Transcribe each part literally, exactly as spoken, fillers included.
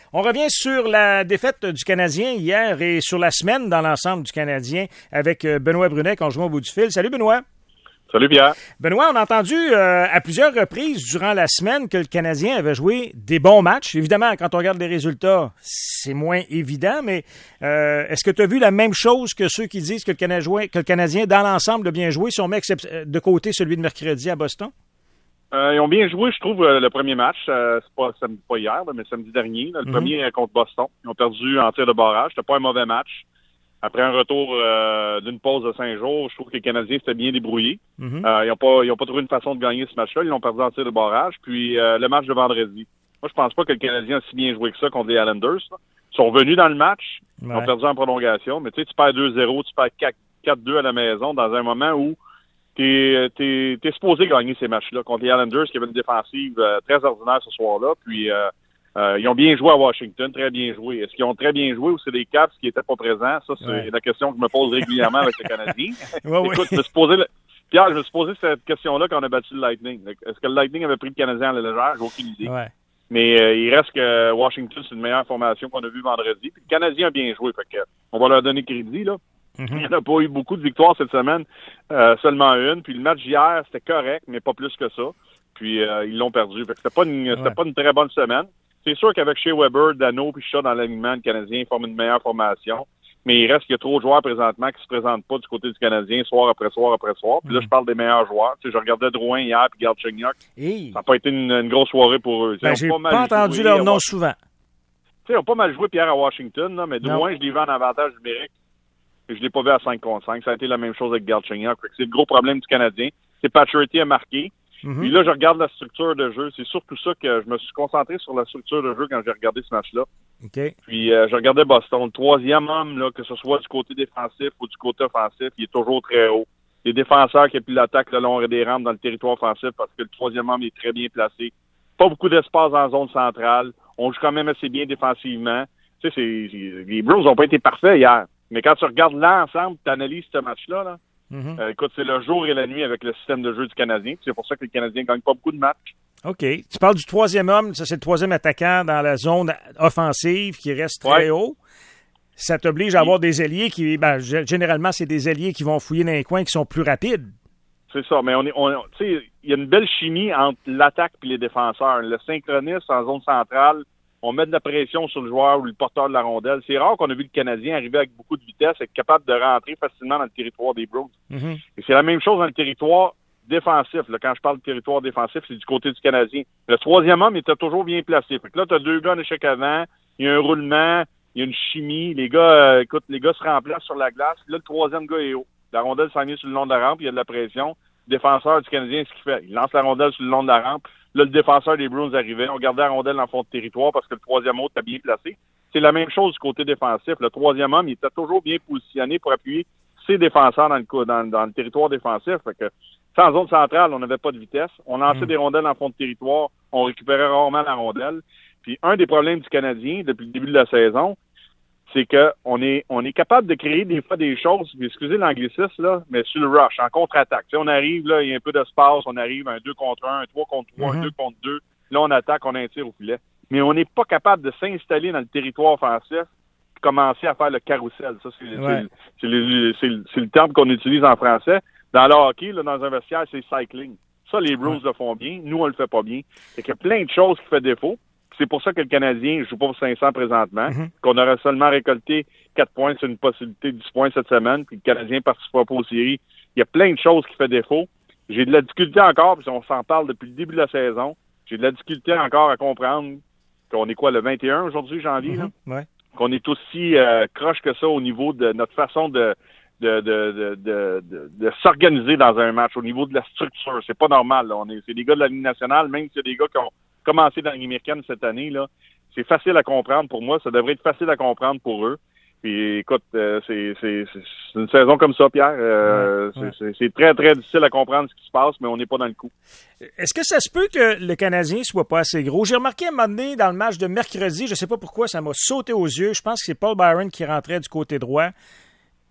On revient sur la défaite du Canadien hier et sur la semaine dans l'ensemble du Canadien avec Benoît Brunet qu'on joue au bout du fil. Salut Benoît. Salut Pierre. Benoît, on a entendu euh, à plusieurs reprises durant la semaine que le Canadien avait joué des bons matchs. Évidemment, quand on regarde les résultats, c'est moins évident, mais euh, est-ce que tu as vu la même chose que ceux qui disent que le Canadien, que le Canadien dans l'ensemble, a bien joué si on met de côté celui de mercredi à Boston? Euh, ils ont bien joué, je trouve, euh, le premier match. Euh, c'est pas, samedi, pas hier, là, mais samedi dernier. Là, le mm-hmm. premier euh, contre Boston. Ils ont perdu en tir de barrage. C'était pas un mauvais match. Après un retour euh, d'une pause de cinq jours, je trouve que les Canadiens s'étaient bien débrouillés. Mm-hmm. Euh, ils n'ont pas, ils ont pas trouvé une façon de gagner ce match-là. Ils l'ont perdu en tir de barrage. Puis euh, le match de vendredi. Moi, je pense pas que le Canadien a si bien joué que ça contre les Islanders. Là. Ils sont revenus dans le match. Ouais. Ils ont perdu en prolongation. Mais tu sais, tu perds deux zéro, tu perds quatre deux à la maison dans un moment où t'es, t'es, t'es supposé gagner ces matchs-là contre les Islanders qui avaient une défensive euh, très ordinaire ce soir-là. Puis euh, Euh, ils ont bien joué à Washington, très bien joué. Est-ce qu'ils ont très bien joué ou c'est des Caps qui n'étaient pas présents? Ça, c'est ouais. la question que je me pose régulièrement avec les Canadiens. ouais, Écoute, ouais. je me suis posé le... Pierre, je me suis posé cette question-là quand on a battu le Lightning. Est-ce que le Lightning avait pris le Canadien à la légère? J'ai aucune idée. Ouais. Mais euh, il reste que Washington, c'est une meilleure formation qu'on a vue vendredi. Puis le Canadien a bien joué. Fait que, on va leur donner crédit, là. Mm-hmm. Il n'y en a pas eu beaucoup de victoires cette semaine, euh, seulement une. Puis le match d'hier, c'était correct, mais pas plus que ça. Puis euh, ils l'ont perdu. Fait que c'était pas une, ouais. c'était pas une très bonne semaine. C'est sûr qu'avec Shea Weber, Dano puis Shaw dans l'alignement, le Canadien forme une meilleure formation. Mais il reste qu'il y a trop de joueurs présentement qui se présentent pas du côté du Canadien soir après soir après soir. Puis là, je parle des meilleurs joueurs. Tu sais, je regardais Drouin hier puis Galchenyuk. Hey. Ça n'a pas été une, une grosse soirée pour eux. Ben, j'ai pas, pas entendu leur nom souvent. Tu sais, ils ont pas mal joué Pierre à Washington, là, mais Drouin, je l'ai vu en avantage numérique. Et je l'ai pas vu à cinq contre cinq. Ça a été la même chose avec Galchenyuk. C'est le gros problème du Canadien. C'est Pacioretty à marquer. Mm-hmm. Puis là, je regarde la structure de jeu. C'est surtout ça que je me suis concentré sur la structure de jeu quand j'ai regardé ce match-là. Okay. Puis euh, je regardais Boston. Le troisième homme, là, que ce soit du côté défensif ou du côté offensif, il est toujours très haut. Les défenseurs qui appuient l'attaque le long des rampes dans le territoire offensif parce que le troisième homme est très bien placé. Pas beaucoup d'espace en zone centrale. On joue quand même assez bien défensivement. Tu sais, c'est, c'est, les Bruins n'ont pas été parfaits hier. Mais quand tu regardes l'ensemble, tu analyses ce match-là, là, Mm-hmm. Euh, écoute, c'est le jour et la nuit avec le système de jeu du Canadien. C'est pour ça que les Canadiens ne gagnent pas beaucoup de matchs. OK. Tu parles du troisième homme. Ça, c'est le troisième attaquant dans la zone offensive qui reste très ouais. haut. Ça t'oblige à avoir des ailiers qui... Ben, généralement, c'est des ailiers qui vont fouiller dans les coins qui sont plus rapides. C'est ça. Mais on est, on, tu sais, il y a une belle chimie entre l'attaque et les défenseurs. Le synchronisme en zone centrale, on met de la pression sur le joueur ou le porteur de la rondelle. C'est rare qu'on a vu le Canadien arriver avec beaucoup de vitesse et être capable de rentrer facilement dans le territoire des Bruins. Mm-hmm. Et c'est la même chose dans le territoire défensif. Là, quand je parle de territoire défensif, c'est du côté du Canadien. Le troisième homme était toujours bien placé. Fait que là, tu as deux gars en échec avant, il y a un roulement, il y a une chimie. Les gars, euh, écoute, les gars se remplacent sur la glace. Là, le troisième gars est haut. La rondelle s'en vient sur le long de la rampe, il y a de la pression. Le défenseur du Canadien, ce qu'il fait, il lance la rondelle sur le long de la rampe. Là, le défenseur des Bruins arrivait. On gardait la rondelle dans le fond de territoire parce que le troisième homme était bien placé. C'est la même chose du côté défensif. Le troisième homme, il était toujours bien positionné pour appuyer ses défenseurs dans le, dans, dans le territoire défensif. Fait que, sans zone centrale, on n'avait pas de vitesse. On lançait mmh. des rondelles en fond de territoire. On récupérait rarement la rondelle. Puis, un des problèmes du Canadien depuis le début de la saison, c'est que on est on est capable de créer des fois des choses, excusez l'anglicisme, là, mais sur le rush, en contre-attaque. Tu sais, on arrive, là, il y a un peu d'espace, on arrive un deux contre un, un trois contre trois, mm-hmm. un deux contre deux. Là, on attaque, on a un tir au filet. Mais on n'est pas capable de s'installer dans le territoire offensif et commencer à faire le carrousel. Ça, c'est, ouais. c'est, c'est, le, c'est, le, c'est le terme qu'on utilise en français. Dans le hockey, là, dans un vestiaire, c'est cycling. Ça, les Bruins ouais. le font bien. Nous, on le fait pas bien. Fait qu'il y a plein de choses qui font défaut. C'est pour ça que le Canadien joue pas pour cinq cents présentement, mm-hmm. qu'on aurait seulement récolté quatre points sur une possibilité de dix points cette semaine, puis le Canadien ne participera pas aux séries. Il y a plein de choses qui font défaut. J'ai de la difficulté encore, puis on s'en parle depuis le début de la saison, j'ai de la difficulté encore à comprendre qu'on est quoi, le vingt et un aujourd'hui, janvier, mm-hmm. là? Ouais. Qu'on est aussi euh, croche que ça au niveau de notre façon de de, de, de, de, de, de s'organiser dans un match, au niveau de la structure. C'est pas normal, là. On est, c'est des gars de la Ligue nationale, même si c'est des gars qui ont commencé dans la Ligue américaine cette année, là, c'est facile à comprendre pour moi. Ça devrait être facile à comprendre pour eux. Puis écoute, euh, c'est, c'est, c'est une saison comme ça, Pierre. Euh, ouais, ouais. C'est, c'est, c'est très, très difficile à comprendre ce qui se passe, mais on n'est pas dans le coup. Est-ce que ça se peut que le Canadien soit pas assez gros? J'ai remarqué à un moment donné, dans le match de mercredi, je sais pas pourquoi, ça m'a sauté aux yeux. Je pense que c'est Paul Byron qui rentrait du côté droit.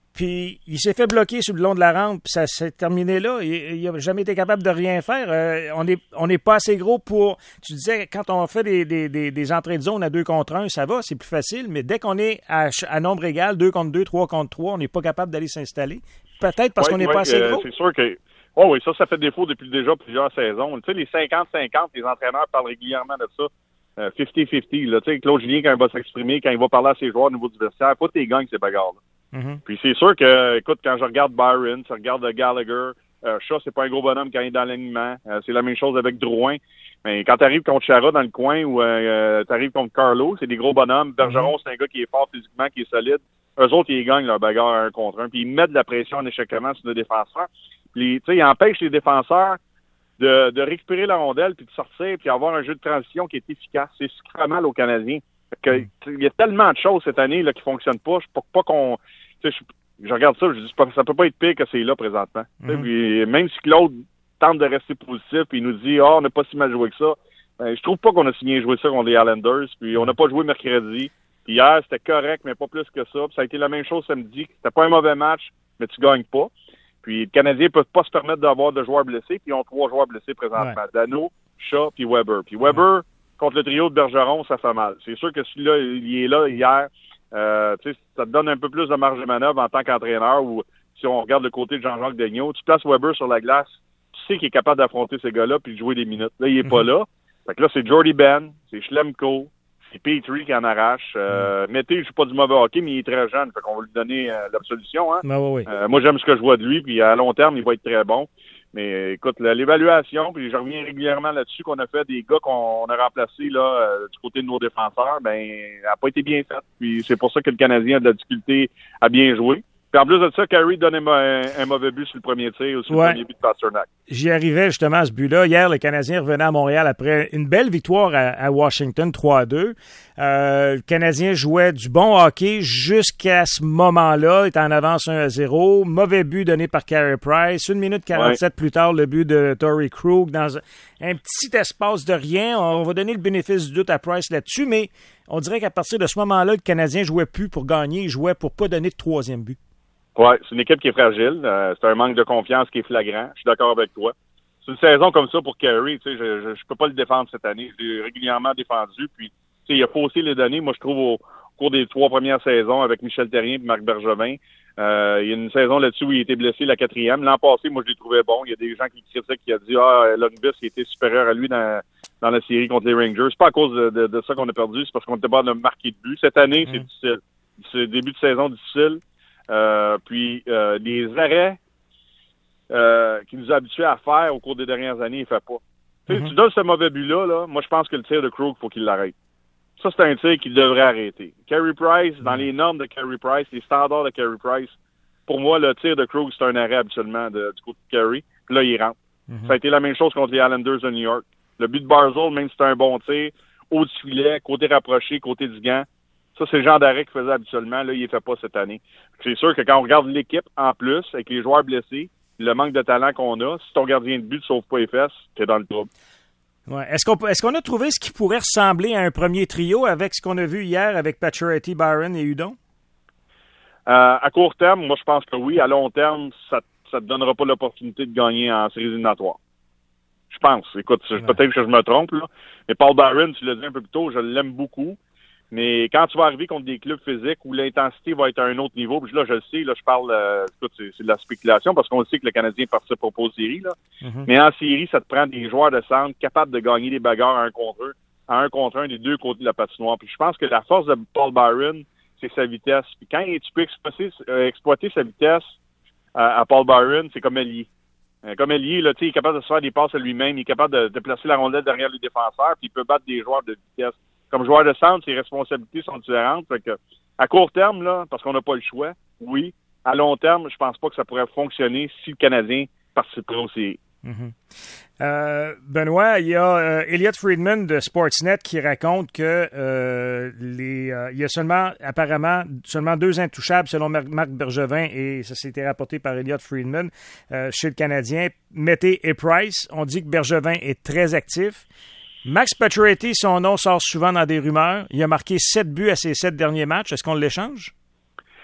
Puis il s'est fait bloquer sur le long de la rampe, puis ça s'est terminé là. Il n'a jamais été capable de rien faire. Euh, on n'est on est pas assez gros pour... Tu disais, quand on fait des, des, des, des entrées de zone à deux contre un, ça va, c'est plus facile. Mais dès qu'on est à, à nombre égal, deux contre deux, trois contre trois, on n'est pas capable d'aller s'installer. Peut-être parce ouais, qu'on n'est ouais, pas assez euh, gros. C'est sûr que... Oh oui, ça, ça fait défaut depuis déjà plusieurs saisons. Tu sais, les cinquante cinquante, les entraîneurs parlent régulièrement de ça. Euh, cinquante cinquante. Tu sais, Claude Julien, quand il va s'exprimer, quand il va parler à ses joueurs au niveau du vestiaire, pas tes gagnes ces bagarres-là. Mm-hmm. Puis c'est sûr que, écoute, quand je regarde Byron, je regarde Gallagher, euh, Shaw, c'est pas un gros bonhomme quand il est dans l'alignement. Euh, c'est la même chose avec Drouin. Mais quand tu arrives contre Chara dans le coin ou euh, tu arrives contre Carlo, c'est des gros bonhommes. Bergeron, mm-hmm. c'est un gars qui est fort physiquement, qui est solide. Eux autres, ils gagnent leur bagarre un contre un. Puis ils mettent de la pression en échecquement sur le défenseur. Puis, tu sais, ils empêchent les défenseurs de, de récupérer la rondelle, puis de sortir, puis avoir un jeu de transition qui est efficace. C'est ce qui fait mal au Canadien. Que, il y a tellement de choses cette année là qui fonctionnent pas. Je peux pas qu'on... Je, je regarde ça, je dis pas, ça peut pas être pire que c'est là présentement. Mm-hmm. Puis, même si Claude tente de rester positif puis il nous dit « Ah, oh, on n'a pas si mal joué que ça ben, », je trouve pas qu'on a si bien joué ça contre les Islanders. Puis on n'a pas joué mercredi. Puis hier, c'était correct, mais pas plus que ça. Puis ça a été la même chose samedi. C'était pas un mauvais match, mais tu gagnes pas. Puis le Canadien ne peut pas se permettre d'avoir de joueurs blessés, puis ils ont trois joueurs blessés présentement. Ouais. Dano, Shaw, puis Weber. Puis Weber, ouais. contre le trio de Bergeron, ça fait mal. C'est sûr que celui-là, il est là hier. Euh, ça te donne un peu plus de marge de manœuvre en tant qu'entraîneur, ou si on regarde le côté de Jean-Jacques Daigneault, tu places Weber sur la glace, tu sais qu'il est capable d'affronter ces gars-là puis de jouer des minutes. Là, il est mm-hmm. pas là. Fait que là, c'est Jordy Ben, c'est Schlemko, c'est Petrie qui en arrache. Euh, mm. Mété, je joue pas du mauvais hockey, mais il est très jeune. Fait qu'on va lui donner euh, l'absolution. Hein? Ben oui, oui. Euh, moi, j'aime ce que je vois de lui, puis à long terme, il va être très bon. Mais écoute, l'évaluation, puis je reviens régulièrement là-dessus, qu'on a fait des gars qu'on a remplacés là, euh, du côté de nos défenseurs, ben, elle n'a pas été bien faite. Puis c'est pour ça que le Canadien a de la difficulté à bien jouer. Puis en plus de ça, Carey donne un, un mauvais but sur le premier tir ou sur ouais. le premier but de Pasternak. J'y arrivais justement à ce but-là. Hier, le Canadien revenait à Montréal après une belle victoire à, à Washington, trois à deux. Euh, le Canadien jouait du bon hockey jusqu'à ce moment-là. Il était en avance un à zéro. Mauvais but donné par Carey Price. Une minute quarante-sept ouais. plus tard, le but de Torrey Krug dans un petit espace de rien. On va donner le bénéfice du doute à Price là-dessus, mais on dirait qu'à partir de ce moment-là, le Canadien jouait plus pour gagner. Il jouait pour pas donner de troisième but. Oui, c'est une équipe qui est fragile. Euh, c'est un manque de confiance qui est flagrant. Je suis d'accord avec toi. C'est une saison comme ça pour Carey. Tu sais, je, je je peux pas le défendre cette année. Je l'ai régulièrement défendu. Puis, tu sais, il a faussé les données. Moi, je trouve au, au cours des trois premières saisons avec Michel Therrien et Marc Bergevin. Euh, il y a une saison là-dessus où il était blessé la quatrième. L'an passé, moi, je l'ai trouvé bon. Il y a des gens qui critiquent qui a dit ah, Lundqvist qui était supérieur à lui dans, dans la série contre les Rangers. C'est pas à cause de, de, de ça qu'on a perdu. C'est parce qu'on n'était pas de marquer de but. Cette année, mm. c'est difficile. C'est début de saison difficile. Euh, puis euh, les arrêts euh, qu'il nous a habitués à faire au cours des dernières années, il ne fait pas. Mm-hmm. Tu donnes ce mauvais but-là, là, moi je pense que le tir de Krug, il faut qu'il l'arrête. Ça, c'est un tir qu'il devrait arrêter. Carey Price, mm-hmm. dans les normes de Carey Price, les standards de Carey Price, pour moi, le tir de Krug, c'est un arrêt habituellement de, du côté de Carey. Puis là, il rentre. Mm-hmm. Ça a été la même chose contre les Islanders de New York. Le but de Barzal, même si c'était un bon tir, haut du filet, côté rapproché, côté du gant, ça, c'est le genre d'arrêt qu'il faisait habituellement. Là, il ne fait pas cette année. C'est sûr que quand on regarde l'équipe, en plus, avec les joueurs blessés, le manque de talent qu'on a, si ton gardien de but ne sauve pas les fesses, t'es dans le trouble. Ouais. Est-ce qu'on, est-ce qu'on a trouvé ce qui pourrait ressembler à un premier trio avec ce qu'on a vu hier avec Pacioretty, Byron et Hudon? Euh, à court terme, moi, je pense que oui. À long terme, ça ne te donnera pas l'opportunité de gagner en séries éliminatoires. Je pense. Écoute, ouais. peut-être que je me trompe, là. Mais Paul Byron, tu l'as dit un peu plus tôt, je l'aime beaucoup. Mais quand tu vas arriver contre des clubs physiques où l'intensité va être à un autre niveau, puis là, je le sais, là, je parle, euh, écoute, c'est, c'est de la spéculation parce qu'on le sait que le Canadien participe pas aux séries, là. Mm-hmm. Mais en série, ça te prend des joueurs de centre capables de gagner des bagarres à un contre eux, à un contre un des deux côtés de la patinoire. Puis je pense que la force de Paul Byron, c'est sa vitesse. Puis quand tu peux exploiter, euh, exploiter sa vitesse à, à Paul Byron, c'est comme ailier. Euh, comme ailier, là, tu sais, il est capable de se faire des passes à lui-même, il est capable de, de placer la rondelle derrière les défenseurs, puis il peut battre des joueurs de vitesse. Comme joueur de centre, ses responsabilités sont différentes. Fait que, à court terme, là, parce qu'on n'a pas le choix, oui. À long terme, je pense pas que ça pourrait fonctionner si le Canadien participerait aux séries. Mm-hmm. Euh, Benoît, il y a euh, Elliot Friedman de Sportsnet qui raconte que euh, les, euh, il y a seulement, apparemment, seulement deux intouchables selon Marc Bergevin, et ça s'est été rapporté par Elliot Friedman euh, chez le Canadien. Mété et Price. On dit que Bergevin est très actif. Max Pacioretty, son nom sort souvent dans des rumeurs. Il a marqué sept buts à ses sept derniers matchs. Est-ce qu'on l'échange?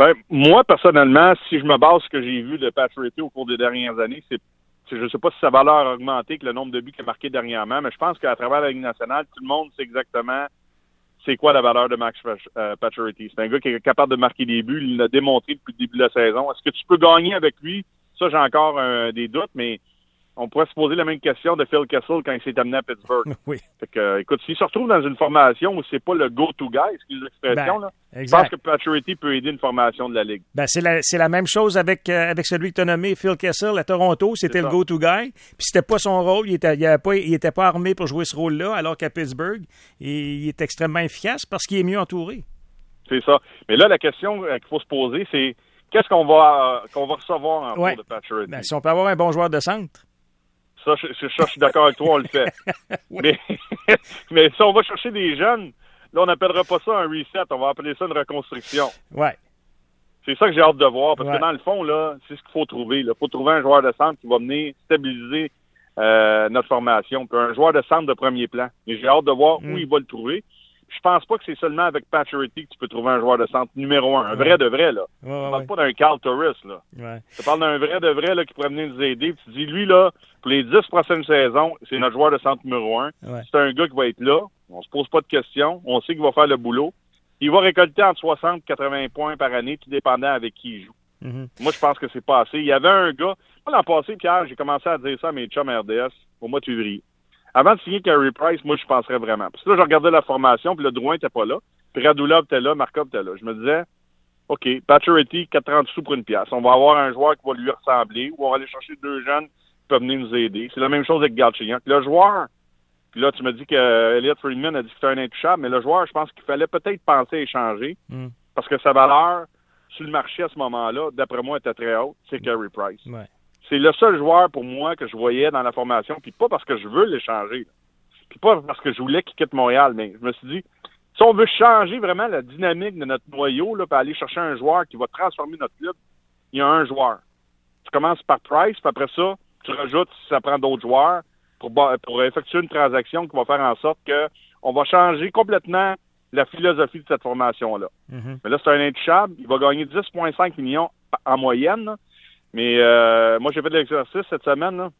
Ben, moi, personnellement, si je me base sur ce que j'ai vu de Pacioretty au cours des dernières années, c'est, c'est je ne sais pas si sa valeur a augmenté que le nombre de buts qu'il a marqué dernièrement, mais je pense qu'à travers la Ligue nationale, tout le monde sait exactement c'est quoi la valeur de Max euh, Pacioretty. C'est un gars qui est capable de marquer des buts, il l'a démontré depuis le début de la saison. Est-ce que tu peux gagner avec lui? Ça, j'ai encore euh, des doutes, mais on pourrait se poser la même question de Phil Kessel quand il s'est amené à Pittsburgh. Oui. Fait que, euh, écoute, s'il se retrouve dans une formation où c'est pas le go-to guy, excuse l'expression, ben, là, exact. je pense que Pacioretty peut aider une formation de la Ligue. Ben, c'est la, c'est la même chose avec, euh, avec celui que tu as nommé, Phil Kessel, à Toronto. C'était le go-to guy. Puis c'était pas son rôle. Il était, il avait pas, il était pas armé pour jouer ce rôle-là, alors qu'à Pittsburgh, il, il est extrêmement efficace parce qu'il est mieux entouré. C'est ça. Mais là, la question euh, qu'il faut se poser, c'est qu'est-ce qu'on va, euh, qu'on va recevoir en ouais. cours de Pacioretty? Ben, si on peut avoir un bon joueur de centre. Ça, je, je, je suis d'accord avec toi, on le fait. oui. mais, mais si on va chercher des jeunes, là, on n'appellera pas ça un reset, on va appeler ça une reconstruction. Ouais. C'est ça que j'ai hâte de voir, parce ouais. que dans le fond, là, c'est ce qu'il faut trouver. Il faut trouver un joueur de centre qui va venir stabiliser euh, notre formation, puis un joueur de centre de premier plan. Et j'ai hâte de voir mm. où il va le trouver. Je pense pas que c'est seulement avec Pacioretty que tu peux trouver un joueur de centre numéro un. Un ouais. vrai de vrai, là. Ouais, ouais, tu parles ouais. pas d'un Carl Torres, là. Ouais. Tu parles d'un vrai de vrai, là, qui pourrait venir nous aider. Puis tu dis, lui, là, pour les dix prochaines saisons, c'est notre joueur de centre numéro un. Ouais. C'est un gars qui va être là. On se pose pas de questions. On sait qu'il va faire le boulot. Il va récolter entre soixante et quatre-vingts points par année, tout dépendant avec qui il joue. Mm-hmm. Moi, je pense que c'est pas assez. Il y avait un gars... Moi, l'an passé, Pierre, j'ai commencé à dire ça à mes chums R D S au mois de février. Avant de signer Carey Price, moi, je penserais vraiment. Parce que là, je regardais la formation, puis le Drouin était pas là. Puis Radulov était là, Markov était là. Je me disais, OK, Pacioretty, quatre trente sous pour une pièce. On va avoir un joueur qui va lui ressembler, ou on va aller chercher deux jeunes qui peuvent venir nous aider. C'est la même chose avec Galchenyuk. Le joueur, puis là, tu me dis que Elliot Friedman a dit que c'était un intouchable, mais le joueur, je pense qu'il fallait peut-être penser à échanger, mm. parce que sa valeur sur le marché à ce moment-là, d'après moi, était très haute. C'est Carey Price. Ouais. C'est le seul joueur pour moi que je voyais dans la formation, puis pas parce que je veux l'échanger, puis pas parce que je voulais qu'il quitte Montréal, mais je me suis dit, si on veut changer vraiment la dynamique de notre noyau, là, puis aller chercher un joueur qui va transformer notre club, il y a un joueur. Tu commences par Price, puis après ça, tu rajoutes si ça prend d'autres joueurs pour, pour effectuer une transaction qui va faire en sorte que on va changer complètement la philosophie de cette formation-là. Mm-hmm. Mais là, c'est un intouchable. Il va gagner dix virgule cinq millions en moyenne, là. Mais euh, moi, j'ai fait de l'exercice cette semaine. Là.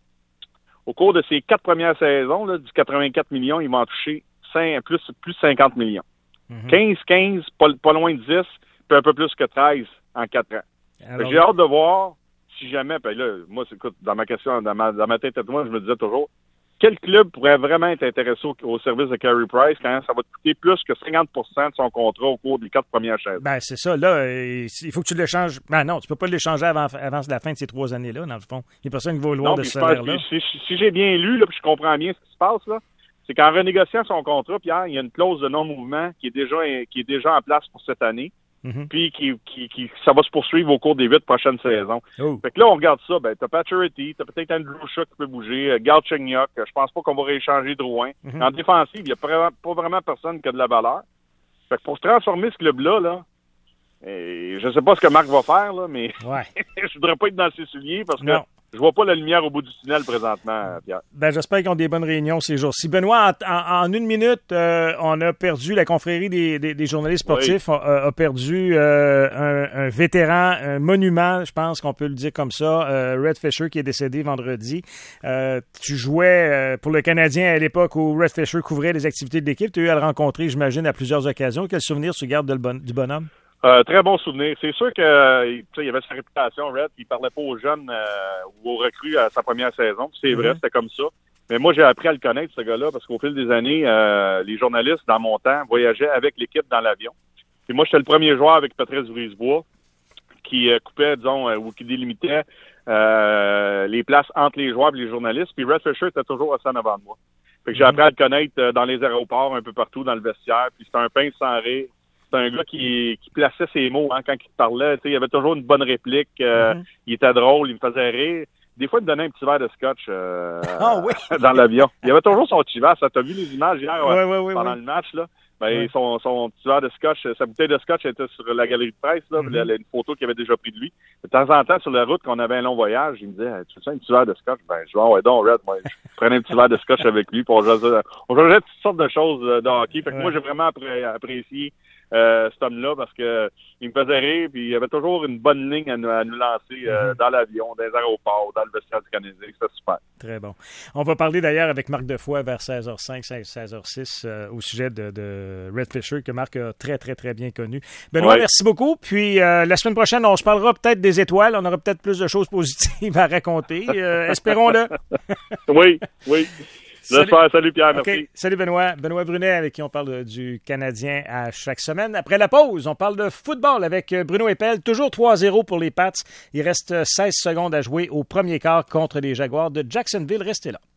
Au cours de ces quatre premières saisons, là, du quatre-vingt-quatre millions, ils vont en toucher cinq, plus, plus cinquante millions. Mm-hmm. quinze, quinze, pas, pas loin de dix, puis un peu plus que treize en quatre ans. Alors, j'ai hâte de voir si jamais, puis là, moi, écoute, dans ma question, dans ma, dans ma tête à moi, je me disais toujours, quel club pourrait vraiment être intéressé au, au service de Carey Price quand ça va te coûter plus que cinquante pour cent de son contrat au cours des quatre premières saisons? Ben, c'est ça. Là, il faut que tu l'échanges. Ben non, tu peux pas l'échanger avant, avant la fin de ces trois années-là, dans le fond. Il n'y a personne qui va au loin de ce salaire-là. Si, si, si j'ai bien lu, là, puis je comprends bien ce qui se passe, là, c'est qu'en renégociant son contrat, Pierre, il y a une clause de non-mouvement qui est déjà, qui est déjà en place pour cette année. Mm-hmm. Puis qui, qui, qui, ça va se poursuivre au cours des huit prochaines saisons. Oh. Fait que là, on regarde ça, ben, t'as Pacioretty, t'as peut-être Andrew Shaw qui peut bouger, euh, Galchenyuk, je pense pas qu'on va rééchanger Drouin. Mm-hmm. En défensive, il y a pas, pas vraiment personne qui a de la valeur. Fait que pour se transformer ce club-là, là, et je sais pas ce que Marc va faire, là, mais ouais. je voudrais pas être dans ses souliers parce que non. Je vois pas la lumière au bout du tunnel présentement, Pierre. Ben, j'espère qu'ils ont des bonnes réunions ces jours-ci. Benoît, en, en, en une minute, euh, on a perdu, la confrérie des, des, des journalistes sportifs oui. a, a perdu euh, un, un vétéran, un monument, je pense qu'on peut le dire comme ça, euh, Red Fisher, qui est décédé vendredi. Euh, tu jouais euh, pour le Canadien à l'époque où Red Fisher couvrait les activités de l'équipe. Tu as eu à le rencontrer, j'imagine, à plusieurs occasions. Quel souvenir tu gardes de le bon, du bonhomme? Euh, très bon souvenir. C'est sûr que il y avait sa réputation, Red, il parlait pas aux jeunes euh, ou aux recrues à sa première saison. C'est mm-hmm. vrai, c'était comme ça. Mais moi, j'ai appris à le connaître, ce gars-là, parce qu'au fil des années, euh, les journalistes, dans mon temps, voyageaient avec l'équipe dans l'avion. Et moi, j'étais le premier joueur avec Patrice Brisebois qui euh, coupait, disons, euh, ou qui délimitait euh, les places entre les joueurs et les journalistes. Puis Red Fisher était toujours assez en avant de moi. Fait que j'ai mm-hmm. appris à le connaître euh, dans les aéroports, un peu partout, dans le vestiaire. Puis c'était un pince sans rire. C'est un gars qui, qui plaçait ses mots hein, quand il parlait. Il avait toujours une bonne réplique. Euh, mm-hmm. Il était drôle, il me faisait rire. Des fois, il me donnait un petit verre de scotch euh, oh, oui. dans l'avion. Il avait toujours son petit verre. Ça, t'as vu les images hier ouais, ouais, ouais, ouais, pendant ouais. le match? Là? Ben, ouais. son, son petit verre de scotch, sa bouteille de scotch était sur la galerie de presse. Là, mm-hmm. Une photo qu'il avait déjà pris de lui. De temps en temps, sur la route, qu'on avait un long voyage, il me disait « Tu veux ça, un petit verre de scotch? » Ben, je dis oh, « Ouais, donc, Red, moi, je prenais un petit verre de scotch avec lui. » Puis on jouait toutes sortes de choses de hockey. Fait que ouais. moi, j'ai vraiment appré- apprécié euh, cet homme-là, parce que il me faisait rire, puis il avait toujours une bonne ligne à nous, à nous lancer euh, mm-hmm. dans l'avion, dans les aéroports, dans le vestiaire du Canadien. C'était super. Très bon. On va parler d'ailleurs avec Marc Defoy vers seize heures cinq, seize heures six euh, au sujet de, de Red Fisher, que Marc a très, très, très bien connu. Benoît, ouais. merci beaucoup. Puis euh, la semaine prochaine, on se parlera peut-être des étoiles. On aura peut-être plus de choses positives à raconter. Euh, espérons-le. oui, oui. Salut. Salut Pierre, okay. merci. Salut Benoît. Benoît Brunet avec qui on parle du Canadien à chaque semaine. Après la pause, on parle de football avec Bruno Eppel. Toujours trois zéro pour les Pats. Il reste seize secondes à jouer au premier quart contre les Jaguars de Jacksonville. Restez là.